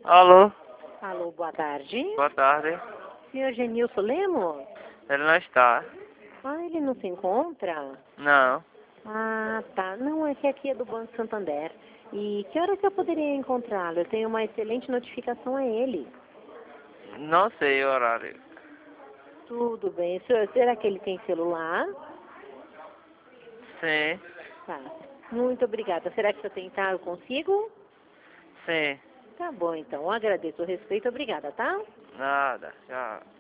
Alô, Alô, boa tarde. boa tarde. Senhor Genilson Lemos? Ele não está. Ah, ele não se encontra? Não. Ah, tá. Não, é que aqui é do Banco Santander. E que hora que eu poderia encontrá-lo? Eu tenho uma excelente notificação a ele. Não sei o horário. Tudo bem. Senhor, será que ele tem celular? Sim, Tá. Muito obrigada. Será que se eu tentar eu consigo? sim. Tá bom, então. Eu agradeço o respeito. Obrigada, tá? Nada. Tchau.